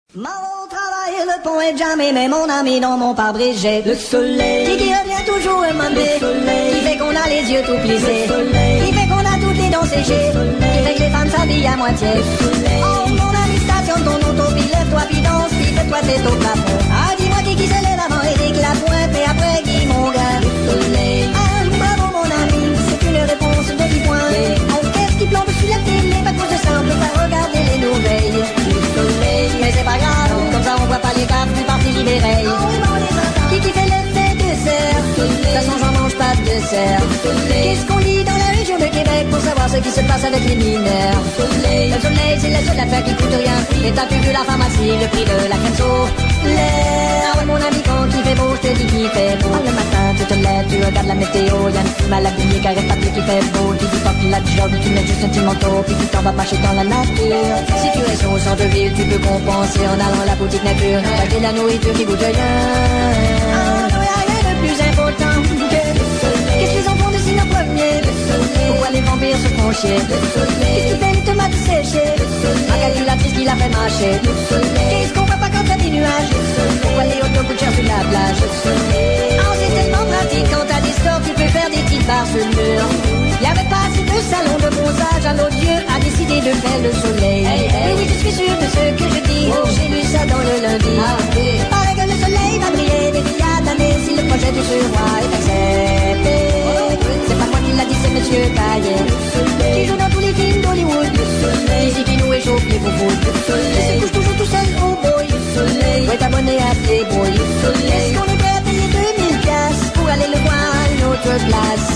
M'en travailler le pont et jamais, mais mon ami dans mon pare-brise, j'ai le soleil qui revient toujours aimer, qui fait qu'on a les yeux tout plissés, qui fait qu'on a toutes les dents séchées, qui fait que les femmes s'habillent à moitié. Oh mon ami, stationne ton auto, puis lève-toi, puis danse, puis fais-toi tête au plafond. Ah dis-moi qui se lève avant et dit que la pointe, et après qui mon gars, le soleil. Ah bravo mon ami, c'est une réponse de 10 points. On qu'est-ce qui plombe sur la télé, pas de cause de simple, pas regarder les nouvelles. Mais c'est pas grave, comme ça on voit pas les gaffes du parti libéré. Qui fait l'effet de serre, ça change, on mange pas de dessert. Qu'est-ce qu'on lit dans la région de Québec pour savoir ce qui se passe avec les mineurs? Le soleil, c'est la seule affaire qui coûte rien. Et t'as plus vu la pharmacie, le prix de la crème solaire. Ah ouais mon ami, quand il fait beau, je te dis qu'il fait beau. Le matin, tu te lèves, tu regardes la météo. Y'a une fille mal habillée qui arrête pas de dire qu'il fait beau. Tu dis pas qu'il a du job, tu mets juste un petit manteau, puis tu t'en vas marcher dans la nature. Si tu restes au centre-ville, tu peux compenser en allant à la boutique nature. T'as de la nourriture qui goûte rien. Ah non, y'a rien de plus important que le soleil. Qu'est-ce qu'ils en font de signe en premier? Le soleil. Pourquoi les vampires se font chier? Le soleil. Qu'est-ce qui fait les tomates séchées? Le soleil. Ma calculatrice qui l'a fait marcher? Le soleil. Qu'est-ce qu'on voit pas quand t'as des nuages? Le soleil. Pourquoi les autos coûtent cher sur la plage? Le soleil. Ah c'est tellement pratique quand t'as des stores, tu peux faire des petites barres sur le mur. Y'avait pas assez de salon de bronzage, alors Dieu a décidé de faire le soleil. Oui, je suis sûr de ce que je dis, j'ai lu ça dans le lundi. Paraît que le soleil va briller des milliards d'années si le projet du roi est accepté. C'est pas moi qui l'a dit, c'est monsieur Caillet, qui joue dans tous les films d'Hollywood. Ici qui nous échauffe les foufous. Il se couche toujours tout seul au boy. Faut être abonné à Playboy. Est-ce qu'on est prêt à payer 2000 piastres pour aller le voir à une autre place?